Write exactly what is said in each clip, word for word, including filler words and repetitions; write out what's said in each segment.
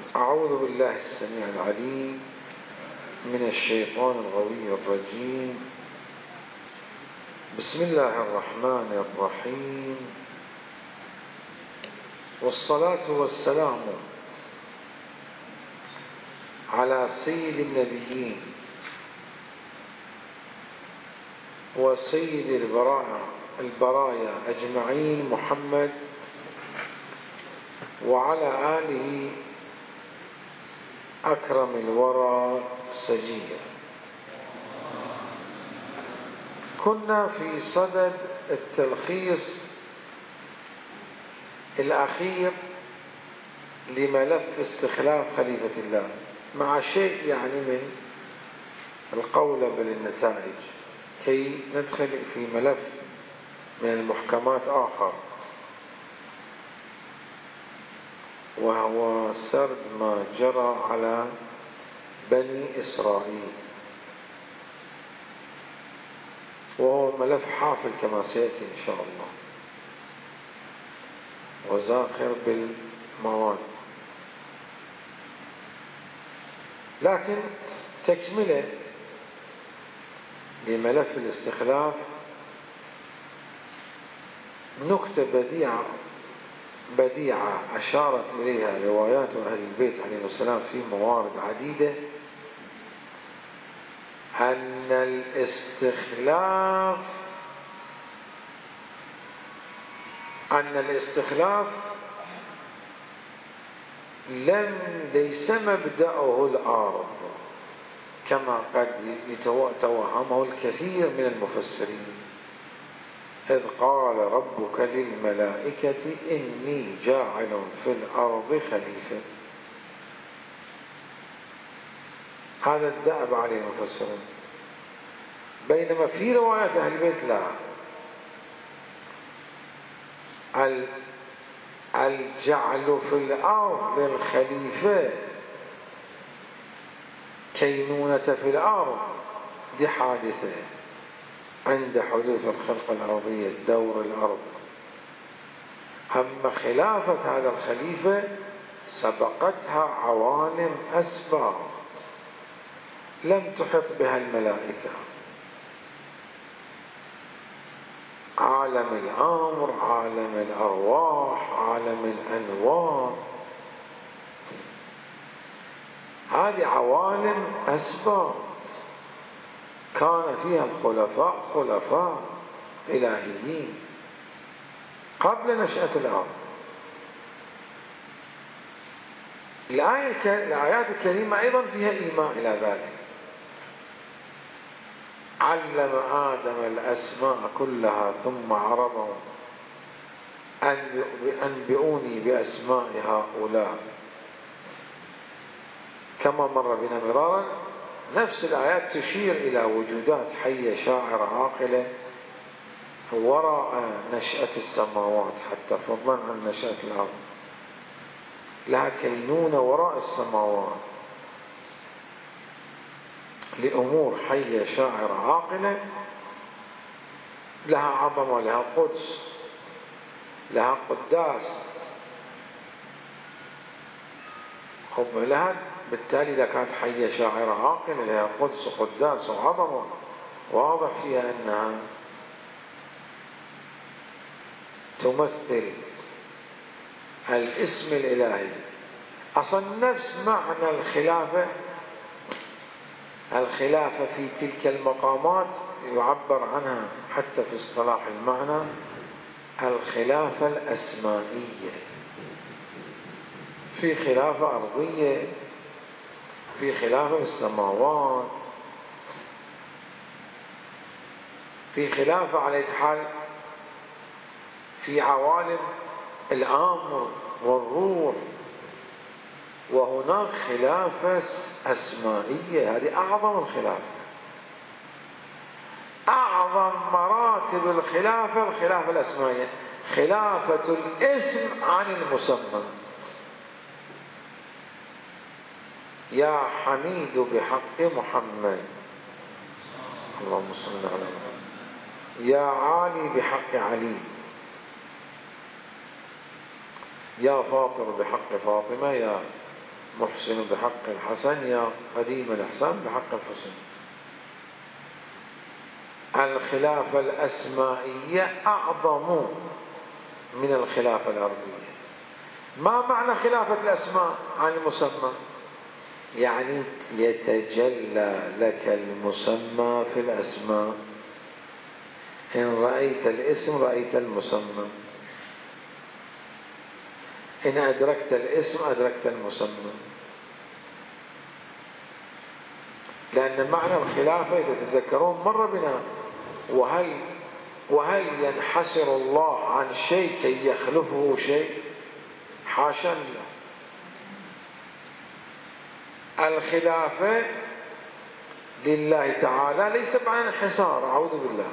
أعوذ بالله السميع العليم من الشيطان الغوي الرجيم. بسم الله الرحمن الرحيم، والصلاة والسلام على سيد النبيين وسيد البرايا البرايا أجمعين محمد وعلى آله أكرم الورى سجيا. كنا في صدد التلخيص الأخير لملف استخلاف خليفة الله، مع شيء يعني من القولة بالنتائج، كي ندخل في ملف من المحكمات آخر، وهو سرد ما جرى على بني إسرائيل، وهو ملف حافل كما سيأتي إن شاء الله، وزاخر بالمواد. لكن تكملة لملف الاستخلاف، نكتة بديعة بديعة أشارت إليها روايات أهل البيت عليهم السلام في موارد عديدة، أن الاستخلاف أن الاستخلاف لم ليس مبدأه الأرض كما قد يتوهمه الكثير من المفسرين، إذ قال ربك للملائكة إني جاعل في الأرض خليفة. هذا الدأب عليه المفسرون، بينما في روايات أهل البيت لا، الجعل في الأرض للخليفة كينونة في الأرض، دي حادثة عند حدوث الخلقة الأرضية دور الأرض. أما خلافة هذا الخليفة سبقتها عوالم أسباب لم تحط بها الملائكة، عالم الأمر، عالم الأرواح، عالم الأنوار، هذه عوالم أسباب كان فيها الخلفاء خلفاء إلهيين قبل نشأة الأرض. الآية الآيات الكريمة أيضا فيها إيماء إلى ذلك. علم آدم الأسماء كلها ثم عرضهم أنبئوني بأسماء هؤلاء، كما مر بنا مرارا. نفس الآيات تشير إلى وجودات حية شاعرة عاقلة وراء نشأة السماوات، حتى فضلا عن نشأة الأرض، لها كينونة وراء السماوات لأمور حية شاعرة عاقلة، لها عظمة، لها قدس، لها قداس، خب لها. بالتالي إذا كانت حية شاعرة عاقلة لها قدس وقداس وعظمة، واضح فيها أنها تمثل الاسم الإلهي. أصلا نفس معنى الخلافة الخلافة في تلك المقامات يعبر عنها حتى في اصطلاح المعنى الخلافة الأسمائية. في خلافة أرضية، في خلافة السماوات، في خلافة على حال في عوالم الأمر والروح، وهناك خلافة أسمائية، هذه أعظم الخلافة. أعظم مراتب الخلافة الخلافة الأسمائية، خلافة الاسم عن المسمى. يا حميد بحق محمد، اللهم صل على محمد. يا عالي بحق علي، يا فاطر بحق فاطمة، يا محسن بحق الحسن يا قديم الإحسان بحق الحسن. الخلافة الأسمائية أعظم من الخلافة الأرضية. ما معنى خلافة الأسماء عن المسمى؟ يعني يتجلى لك المسمى في الأسماء، إن رأيت الاسم رأيت المسمى، إن أدركت الاسم أدركت المسمى. لأن معنى الخلافة إذا تتذكرون مر بنا، وهل وهل ينحسر الله عن شيء كي يخلفه شيء؟ حاشا له. الخلافة لله تعالى ليس معنى انحسار، أعوذ بالله.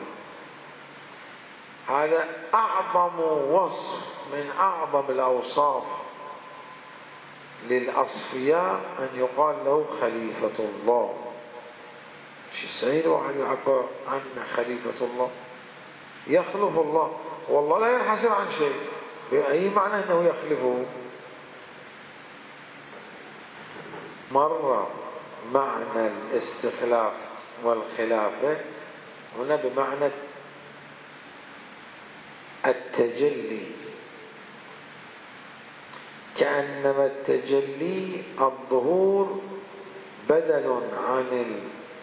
هذا أعظم وصف من أعظم الأوصاف للأصفياء، أن يقال له خليفة الله. شي سهل واحد يعبر عنه خليفة الله، يخلف الله، والله لا ينحسر عن شيء. بأي معنى أنه يخلفه؟ مرة معنى الاستخلاف والخلافة هنا بمعنى التجلي، كأنما التجلي الظهور بدل عن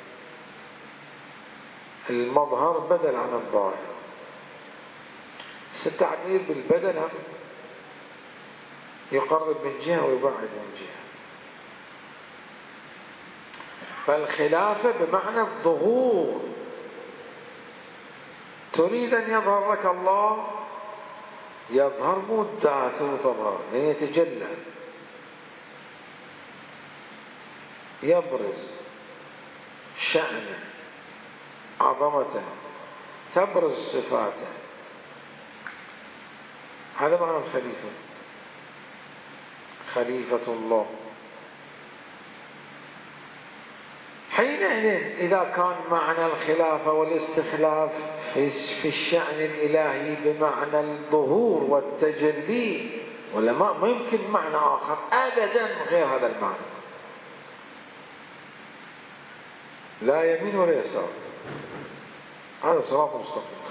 المظهر، بدل عن الظاهر. التعبير بالبدل يقرب من جهة ويبعد من جهة. فالخلافة بمعنى الظهور، تريد أن يظهر لك الله، يظهر مو ذاته تظهر، يعني يتجلى، يبرز شأنه عظمته، تبرز صفاته. هذا معنى الخليفة، خليفة الله. حينئذ إذا كان معنى الخلافة والاستخلاف في الشأن الإلهي بمعنى الظهور والتجلي، ولا ما يمكن معنى آخر أبدا غير هذا المعنى، لا يمين ولا يسار، هذا صراط مستقيم.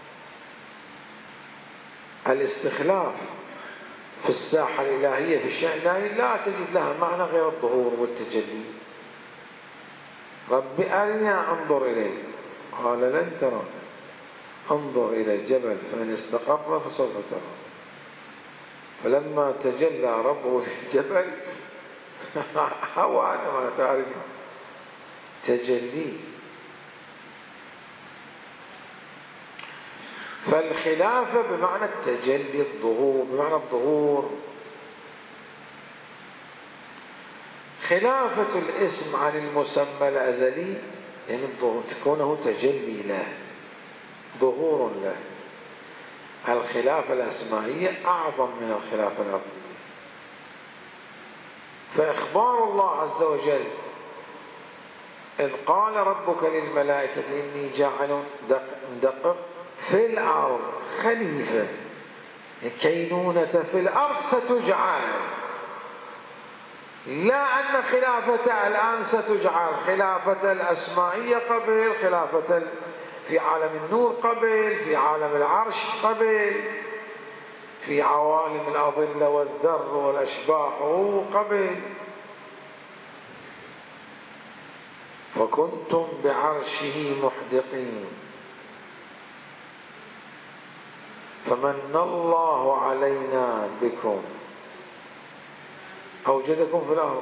الاستخلاف في الساحة الإلهية في الشأن الإلهي لا تجد لها معنى غير الظهور والتجلي. رب أرني أنظر إليه، قال لن تراني، انظر إلى الجبل فإن استقر فسوف ترى. فلما تجلى ربه للجبل هو أنا ما تعرف تجلي. فالخلافة بمعنى التجلي، الظهور، بمعنى الظهور. خلافة الاسم عن المسمى الأزلي يعني كونه تجلي له، ظهور له. الخلافة الأسمائية أعظم من الخلافة الأرضية. فإخبار الله عز وجل إذ قال ربك للملائكة إني جاعل دقق في الأرض خليفة، كينونة في الأرض ستجعل، لا أن خلافة الآن ستجعل، خلافة الأسمائية قبل، خلافة في عالم النور قبل، في عالم العرش قبل، في عوالم الأظلة والذر والأشباح قبل. فكنتم بعرشه محدقين فمن الله علينا بكم أوجدكم في الأرض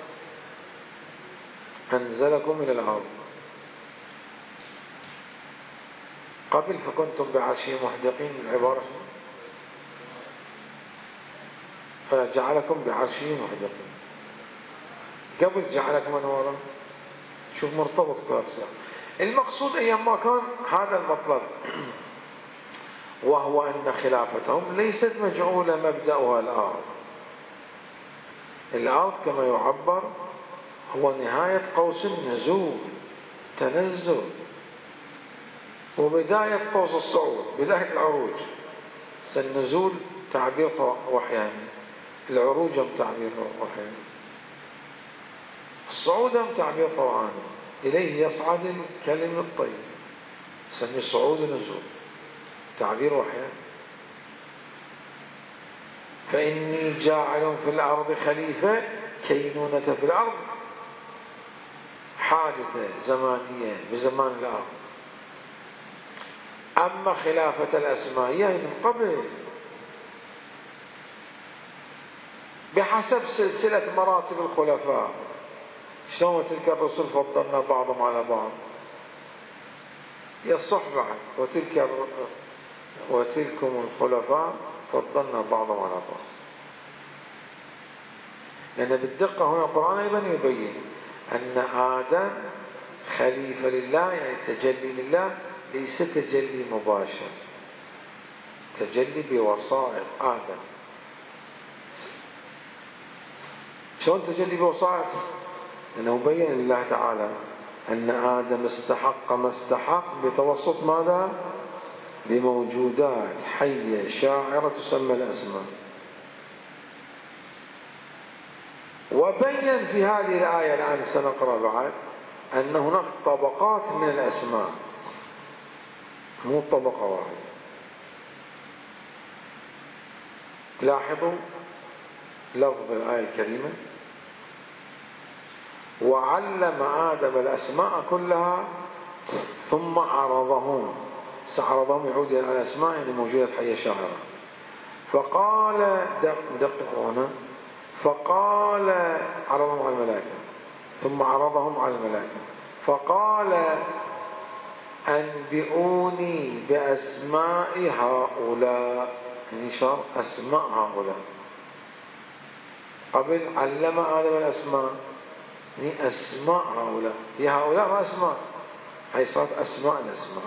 أنزلكم إلى الأرض. قبل فكنتم بعرشه محدقين العبارة فجعلكم بعرشه محدقين، قبل جعلكم أنوارا. شوف مرتبط ثلاث. المقصود أيام ما كان هذا المطلب، وهو أن خلافتهم ليست مجعولة مبدأها الأرض. الأرض كما يعبر هو نهاية قوس النزول، تنزل، وبداية قوس الصعود، بداية العروج. النزول تعبير وحياني، العروج تعبير وحياني. صعودا تعبير قرآني، إليه يصعد الكلم الطيب، سمي صعود ونزول، تعبير وحي. فإني جاعل في الأرض خليفة، كينونة في الأرض حادثة زمانية بزمان الأرض. أما خلافة الأسمائية من قبل بحسب سلسلة مراتب الخلفاء، شلون تلك الرسل فضلنا بعضهم على بعض، يصح بعد وتلك وتلكم الخلفاء فضلنا بعضهم على بعض. لأن بالدقة هنا القرآن أيضا يبين أن آدم خليفة لله، يعني تجلي لله، ليس تجلي مباشر، تجلي بوسائط آدم. شلون تجلي بوسائط؟ لأنه بين لله تعالى أن آدم استحق ما استحق بتوسط ماذا؟ بموجودات حية شاعرة تسمى الأسماء. وبين في هذه الآية الآن سنقرأ بعد أن هناك طبقات من الأسماء، مو طبقة واحدة. لاحظوا لفظ الآية الكريمة: وعلم آدم الأسماء كلها ثم عرضهم. عرضهم يعود إلى الأسماء يعني موجودة حية شاعرة. فقال دققوا هنا، فقال عرضهم على الملائكة، ثم عرضهم على الملائكة فقال أنبئوني بأسماء هؤلاء، يعني شرط أسماء هؤلاء. قبل علم آدم الأسماء، يعني أسماء هؤلاء، هي هؤلاء أسماء، هي صارت أسماء الأسماء.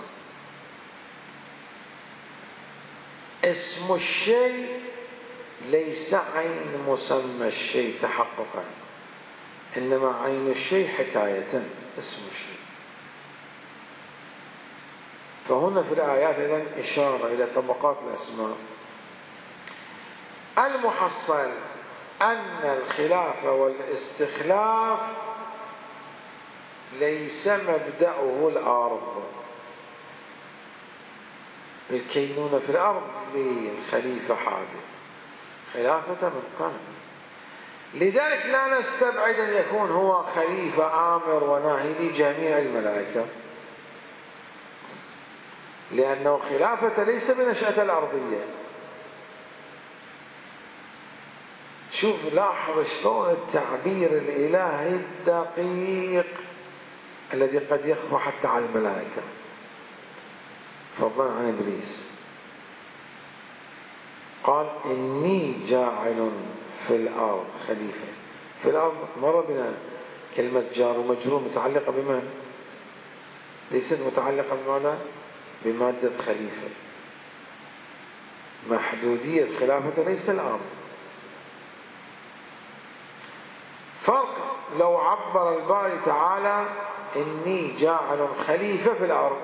اسم الشيء ليس عين مسمى الشيء تحققا، إنما عين الشيء حكاية اسم الشيء. فهنا في الآيات إذن إشارة إلى طبقات الأسماء. المحصل أن الخلافة والاستخلاف ليس مبدأه الأرض، الكينونة في الأرض للخليفة حادث، خلافة من قبل. لذلك لا نستبعد أن يكون هو خليفة آمر وناهي لجميع الملائكة، لأنه خلافة ليس بنشأة الأرضية. شوف لاحظ شلون التعبير الإلهي الدقيق الذي قد يخفى حتى على الملائكة فضلا عن إبليس. قال إني جاعل في الأرض خليفة. في الأرض مر بنا كلمة جار ومجرور متعلقة بمن؟ ليست متعلقة بماذا؟ بمادة خليفة. محدودية خلافة ليس الأرض. فرق لو عبر الباري تعالى إني جاعل خليفة في الأرض،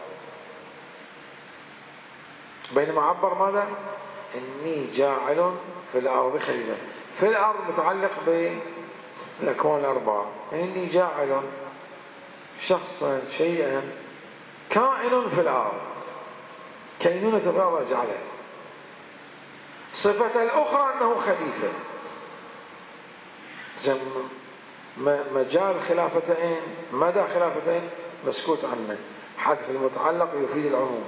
بينما عبر ماذا؟ إني جاعل في الأرض خليفة. في الأرض متعلق بالأكوان الأربعة، إني جاعل شخصا شيئا كائن في الأرض، كينونة الأرض جعله. صفة الأخرى أنه خليفة. مجال خلافتين، مدى خلافتين مسكوت عنه، حذف المتعلق يفيد العموم.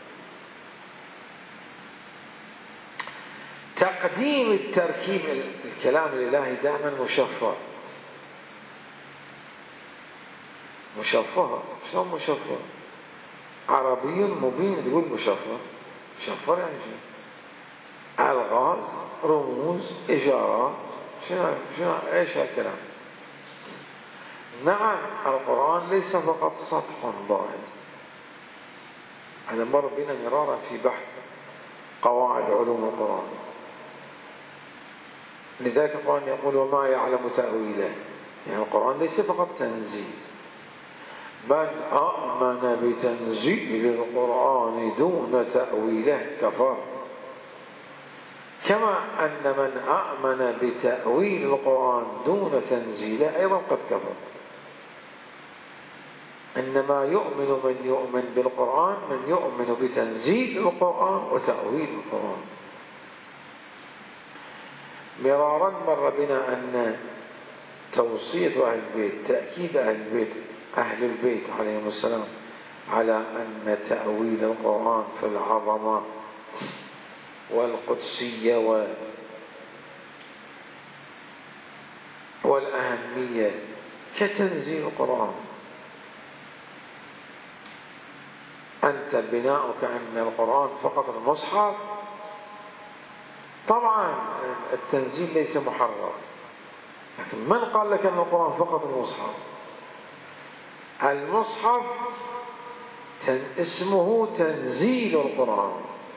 تقديم التركيب الكلام الإلهي دائما مشفى. مشفى شلون مشفى؟ عربي مبين تقول مشفى. مشفى يعني شو؟ ألغاز، رموز، إشارات، شنو شنو ايش هالكلام؟ نعم القرآن ليس فقط سطح ظاهر. هذا مر بنا مرارا في بحث قواعد علوم القرآن. لذلك القرآن يقول وما يعلم تأويله، يعني القرآن ليس فقط تنزيل، بل آمن بتنزيل القرآن دون تأويله كفر. كما أن من آمن بتأويل القرآن دون تنزيله أيضا قد كفر. إنما يؤمن من يؤمن بالقرآن من يؤمن بتنزيل القرآن وتأويل القرآن. مرارا مر بنا أن توصية أهل البيت، تأكيد أهل البيت أهل البيت عليهم السلام على أن تأويل القرآن في العظمة والقدسية والأهمية كتنزيل القرآن. أنت بناؤك أن القرآن فقط المصحف، طبعا التنزيل ليس محرر، لكن من قال لك أن القرآن فقط المصحف؟ المصحف اسمه تنزيل القرآن.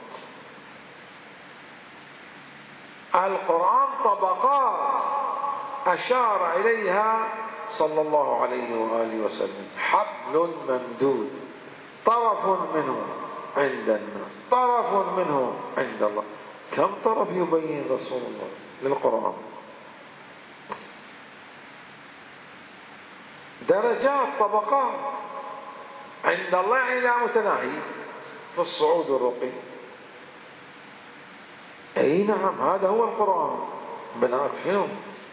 القرآن طبقات أشار إليها صلى الله عليه وآله وسلم، حبل ممدود، طرف منه عند الناس، طرف منه عند الله. كم طرف يبين رسول الله للقرآن؟ درجات، طبقات عند الله إلى متناهي في الصعود والرقي. أي نعم، هذا هو القرآن. بناك شنو؟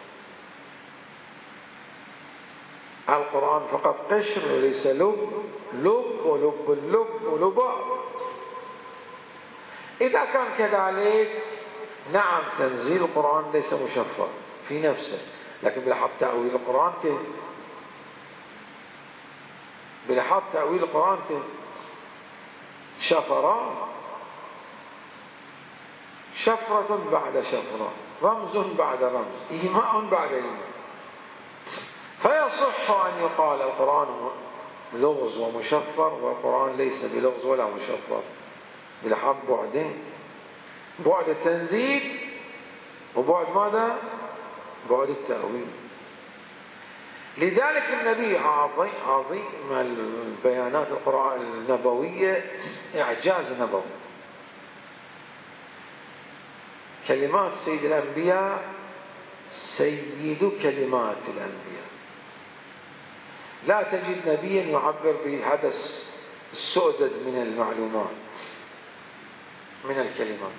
القرآن فقط قشر وليس لب، لب ولب اللب ولباء. إذا كان كذلك نعم تنزيل القرآن ليس مشفر في نفسه، لكن بلحظ تأويل القرآن كيف؟ بلحظ تأويل القرآن كيف؟ شفران، شفرة بعد شفرة، رمز بعد رمز، إيماء بعد إيماء. فيصح أن يقال القرآن لغز ومشفر، والقرآن ليس بلغز ولا مشفر، بلحظ بعدين، بعد التنزيل وبعد ماذا؟ بعد التأويل. لذلك النبي عظيم عظيم البيانات القرآن النبوية، إعجاز نبوي. كلمات سيد الأنبياء سيد كلمات الأنبياء. لا تجد نبيا يعبر بهذا السؤدد من المعلومات من الكلمات.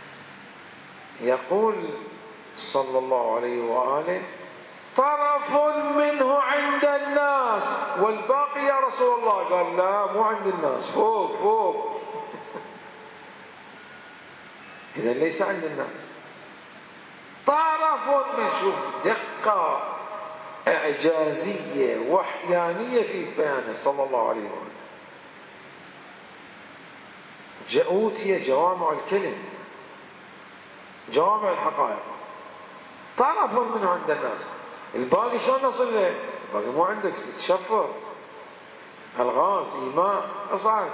يقول صلى الله عليه وآله: طرف منه عند الناس، والباقي يا رسول الله. قال: لا، مو عند الناس، فوق فوق. إذا ليس عند الناس، طرف من. شوف دقة إعجازية وحيانية في بيانه صلى الله عليه وآله. أوتي جوامع الكلم، جوامع الحقائق. طرف منه عند الناس، الباقي شلون نصل له؟ الباقي مو عندك، تشفر، الغاز، ايماء، اصعد.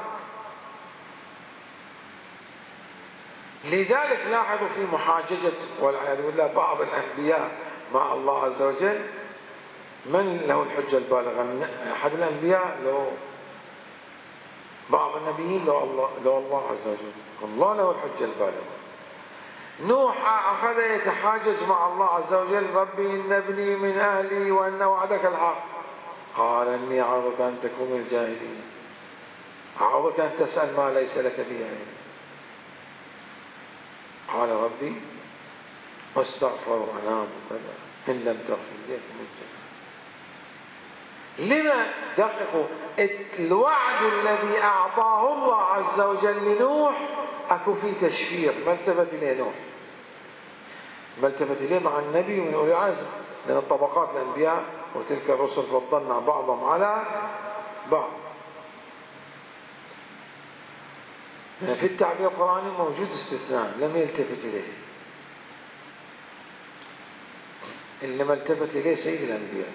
لذلك لاحظوا في محاججة والعياذ بالله بعض الانبياء مع الله عز وجل، من له الحجة البالغة؟ احد الانبياء لو بعض النبيين لو الله لو الله عز وجل، الله له الحجة البالغة. نوح أخذ يتحاجج مع الله عز وجل: ربي إن ابني من أهلي وأن وعدك الحق. قال: إني أعوذك أن تكون من الجاهلين، أعوذك أن تسأل ما ليس لك به علم. قال: ربي واستغفر وأنام وكذا، إن لم تغفر لي من الجنة. لما دققوا الوعد الذي أعطاه الله عز وجل لنوح، أكو فيه تشفير، ما التفت إليه نوح، ما التفت إليه مع النبي من أولي العزم، لأن الطبقات الأنبياء وتلك الرسل فضلنا بعضهم على بعض. في التعبير القرآني موجود استثناء لم يلتفت إليه، إنما التفت إليه سيد الأنبياء.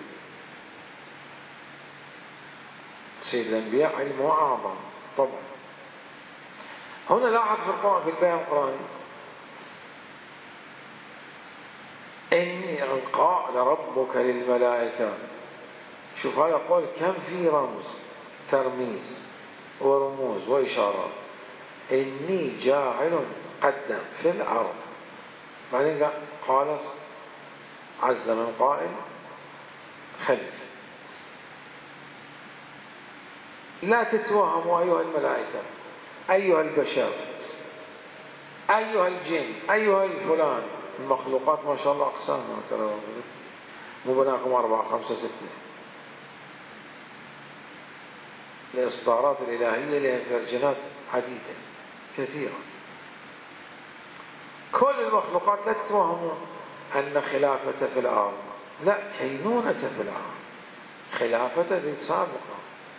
سيد الأنبياء علمه أعظم طبعا. هنا لاحظ في القرآن في البيان القرآني: إني قال ربك للملائكة. شوف هذا قول كم في رمز، ترميز ورموز وإشارات. إني جاعل قدم في الأرض بعدين قال عز من قائل خليفة. لا تتوهموا أيها الملائكة، أيها البشر، أيها الجن، أيها الفلان. المخلوقات ما شاء الله أقسام، ترى مو بناكم أربعة خمسة ستة. الإصدارات الإلهية لها فيرجنات عديدة كثيرة. كل المخلوقات لا تتوهموا أن خلافة في الأرض، لا، كينونة في الأرض، خلافة ذي سابقة.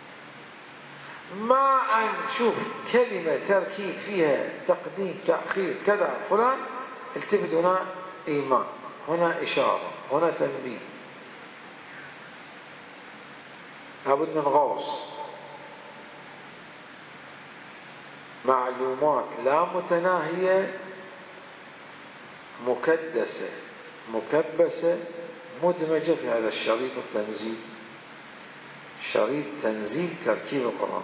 ما أن شوف كلمة تركيب فيها تقديم تأخير كذا فلان، التفت هنا إيمان، هنا إشارة، هنا تنبيه، لابد من غوص. معلومات لا متناهية، مكدسة مكبسة مدمجة في هذا الشريط التنزيل، شريط تنزيل تركيب القرآن.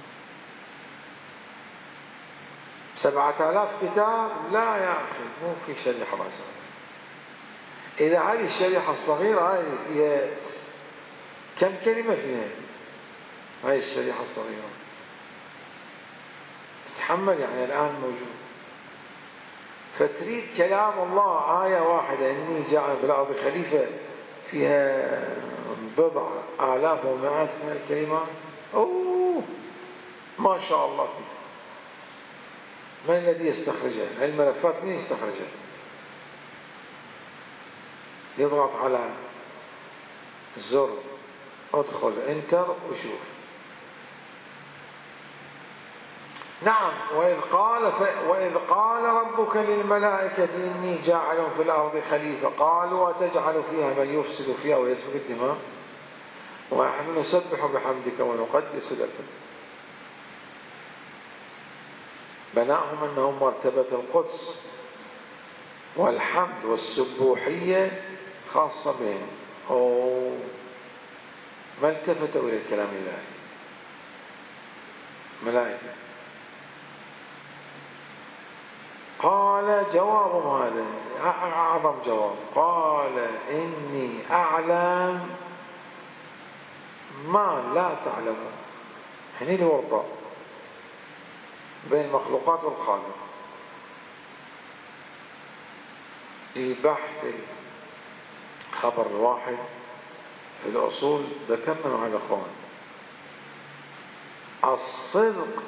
سبعة آلاف كتاب؟ لا يا أخي، مو في شريحة رأسا. إذا هذه الشريحة الصغيرة هذه فيها كم كلمة فيها؟ هذه الشريحة الصغيرة تتحمل يعني الآن موجود. فتريد كلام الله آية واحدة إني جاعل في الأرض خليفة فيها بضع آلاف ومئات من الكلمات، أوه ما شاء الله فيها. من الذي يستخرجها؟ الملفات مين يستخرجها؟ يضغط على زر ادخل انتر وشوف. نعم. وإذ قال ف... وإذ قال ربك للملائكة إني جاعل في الأرض خليفة قالوا أتجعل فيها من يفسد فيها ويسفك الدماء ونحن نسبح بحمدك ونقدس لك. بناهم أنهم مرتبة القدس والحمد والسبوحية خاصة بهم، أو ما التفتوا إلى الكلام الإلهي. ملائكة. قال جواب هذا أعظم جواب، قال إني أعلم ما لا تعلمون. هني الورطة بين المخلوقات والخالق. في بحث الخبر الواحد في الأصول ذكرنا مع الأخوان الصدق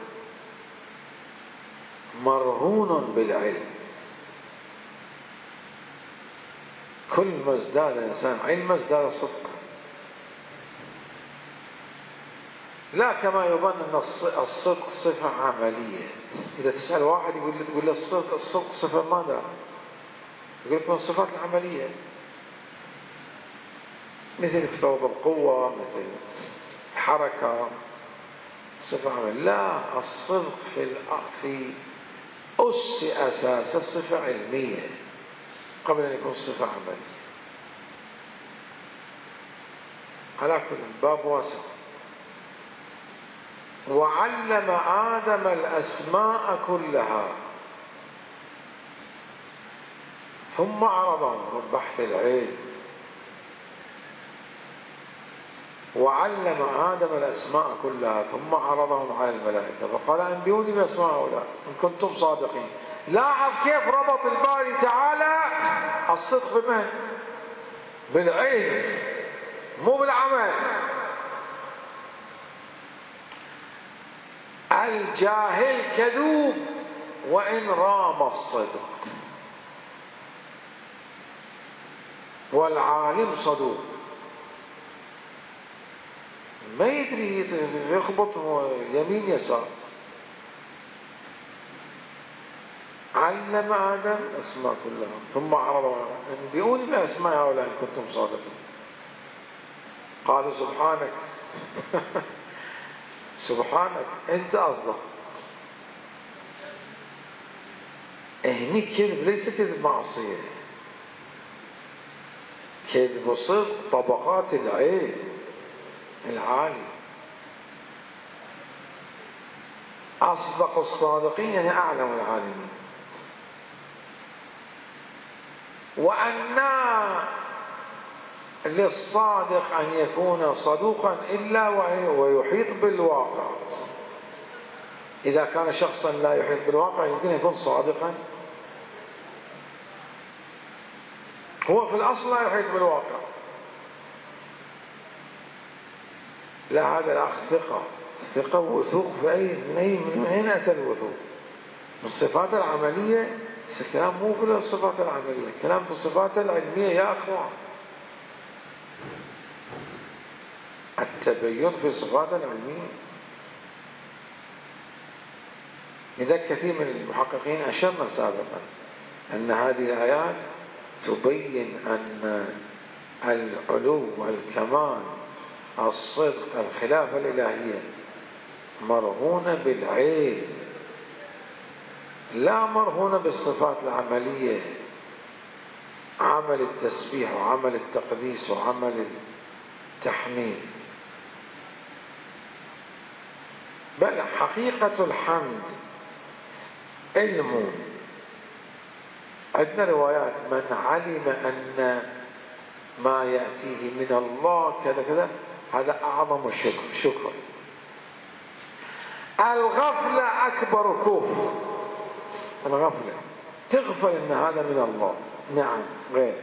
مرهون بالعلم. كل ما ازداد الإنسان علما ازداد صدقا، لا كما يظن أن الصدق صفة عملية. إذا تسأل واحد يقول له تقول له الصدق الصدق صفة ماذا؟ يقول لك من الصفات العملية، مثل افتراض القوة، مثل الحركة، صفة عملية. لا، الصدق في في أس أساس صفة علمية قبل أن يكون صفة عملية. على كل باب واسع. وعلم آدم الأسماء كلها ثم عرضهم بحث العلم. وعلم آدم الأسماء كلها ثم عرضهم على الملائكة فقال أنبئوني بأسماء هؤلاء إن كنتم صادقين. لاحظ كيف ربط الباري تعالى الصدق بمن؟ بالعلم مو بالعمل. الجاهل كذوب وإن رام الصدق، والعالم صدوق. ما يدري يخبط يمين يسار. علم آدم أسماء كلها ثم عرضوا انبئوني بأسماء هؤلاء إن كنتم صادقين. قالوا سبحانك سبحانك أنت أصدق. هني كذب ليس كذب معصية، كذب وصدق طبقات العلم العالي. أصدق الصادقين يعني أعلم العالمين. وأن للصادق أن يكون صدوقا إلا ويحيط بالواقع. إذا كان شخصا لا يحيط بالواقع يمكن يكون صادقا، هو في الأصل لا يحيط بالواقع. لا، هذا الأخ ثقة، ثقة ووثوق في أي من أي من أين أتى الوثوق؟ من الصفات العملية. الكلام مو في الصفات العملية، الكلام في الصفات العلمية يا أخوان. التبين في الصفات العلمية. إذا كثير من المحققين أشرنا سابقا أن هذه الآيات تبين أن العلو والكمال، الصدق، الخلافة الإلهية مرهونة بالعلم، لا مرهونة بالصفات العملية، عمل التسبيح وعمل التقديس وعمل التحميد. بل حقيقة الحمد علم. عندنا روايات من علم أن ما يأتيه من الله كذا كذا، هذا أعظم الشكر. شكر. الغفلة أكبر كفر. الغفلة تغفل أن هذا من الله، نعم، غير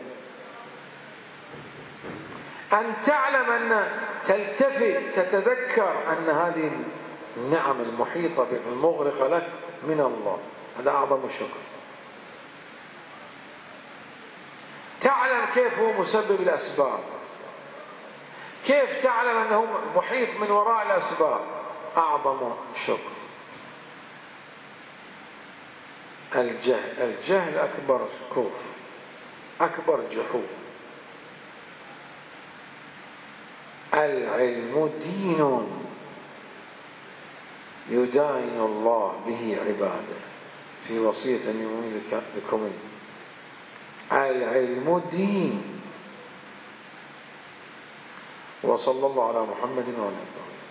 أن تعلم أن تلتفت تتذكر أن هذه النعم المحيطة بك المغرقة لك من الله، هذا أعظم الشكر. تعلم كيف هو مسبب الأسباب، كيف تعلم أنه محيط من وراء الأسباب، أعظم شكر. الجهل الجهل أكبر كفر، أكبر جحود. العلم دين يداين الله به عباده، في وصية يومي لكم. العلم دين. وصلى الله على محمد وعلى آله.